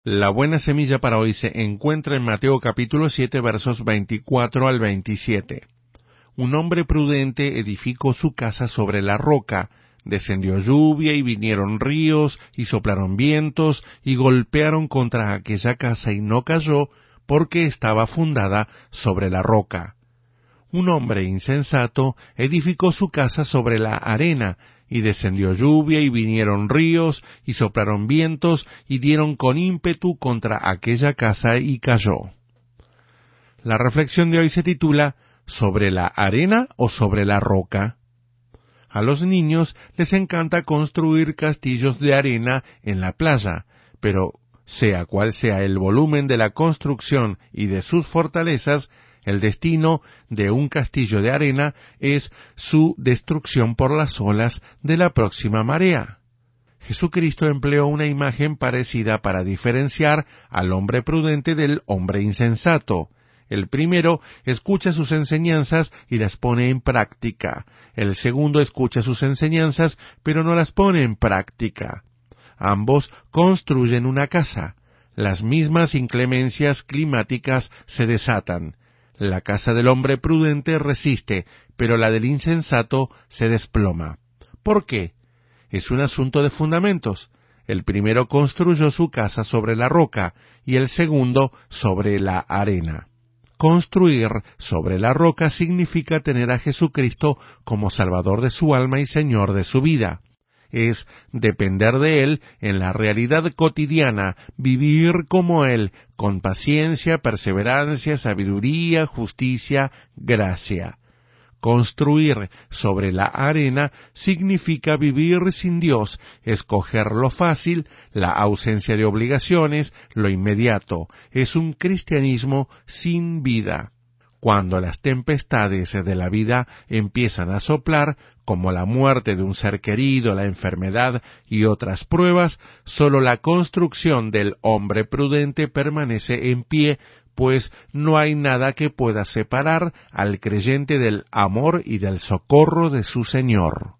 La buena semilla para hoy se encuentra en Mateo capítulo 7, versos 24 al 27. Un hombre prudente edificó su casa sobre la roca. Descendió lluvia y vinieron ríos y soplaron vientos y golpearon contra aquella casa y no cayó porque estaba fundada sobre la roca. Un hombre insensato edificó su casa sobre la arena, y descendió lluvia y vinieron ríos y soplaron vientos y dieron con ímpetu contra aquella casa y cayó. La reflexión de hoy se titula ¿Sobre la arena o sobre la roca? A los niños les encanta construir castillos de arena en la playa, pero sea cual sea el volumen de la construcción y de sus fortalezas, el destino de un castillo de arena es su destrucción por las olas de la próxima marea. Jesucristo empleó una imagen parecida para diferenciar al hombre prudente del hombre insensato. El primero escucha sus enseñanzas y las pone en práctica. El segundo escucha sus enseñanzas, pero no las pone en práctica. Ambos construyen una casa. Las mismas inclemencias climáticas se desatan. La casa del hombre prudente resiste, pero la del insensato se desploma. ¿Por qué? Es un asunto de fundamentos. El primero construyó su casa sobre la roca y el segundo sobre la arena. Construir sobre la roca significa tener a Jesucristo como Salvador de su alma y Señor de su vida. Es depender de Él en la realidad cotidiana, vivir como Él, con paciencia, perseverancia, sabiduría, justicia, gracia. Construir sobre la arena significa vivir sin Dios, escoger lo fácil, la ausencia de obligaciones, lo inmediato. Es un cristianismo sin vida. Cuando las tempestades de la vida empiezan a soplar, como la muerte de un ser querido, la enfermedad y otras pruebas, sólo la construcción del hombre prudente permanece en pie, pues no hay nada que pueda separar al creyente del amor y del socorro de su Señor.